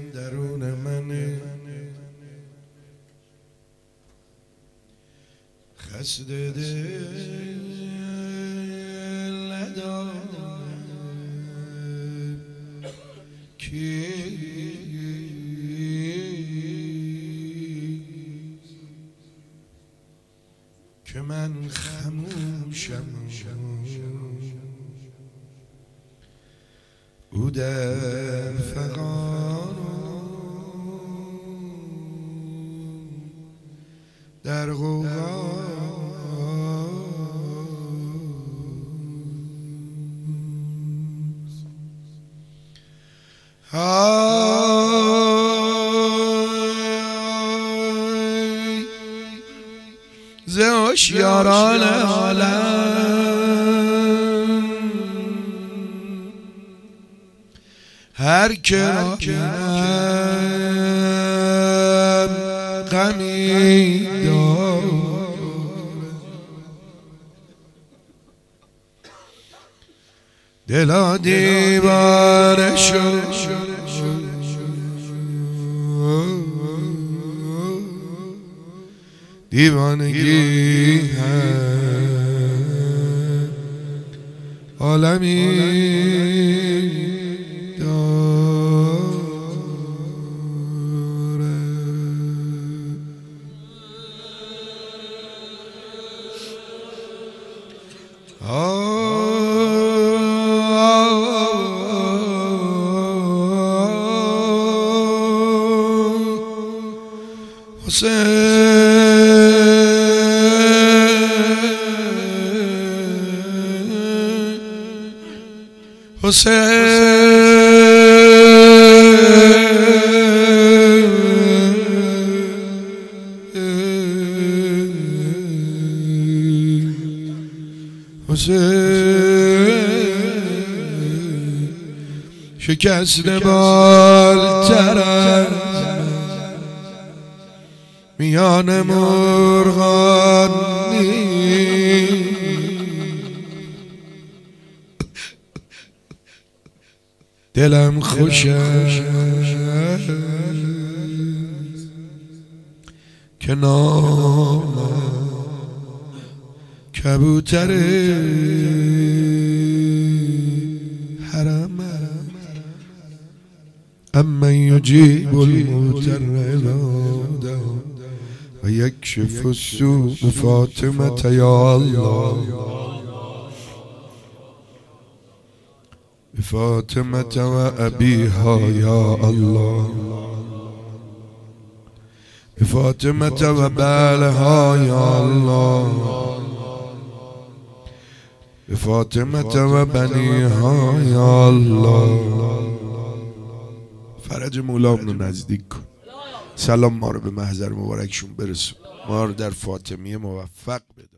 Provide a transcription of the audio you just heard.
درون منه، خسته دل ندارم که من خموشم، او در فغان در غوغا ز هوشیاران عالم هر که را بینم غمی دارم، دلا دیوانه شد دیوانگی هم عالمی شکست بالتر از میان مرغان دلم خوش است که نامم کبوتر حرم، اما یجیب المضطر اذا دعا و یکشف السوء فاطمه یا الله، فاطمه و ابیها یا الله، فاطمه و بعلها یا الله، فاطمه و بنیها یا الله. فرج مولامونو نزدیک کن، سلام ما رو به محضر مبارکشون برسون، ما رو در فاطمیه موفق بده.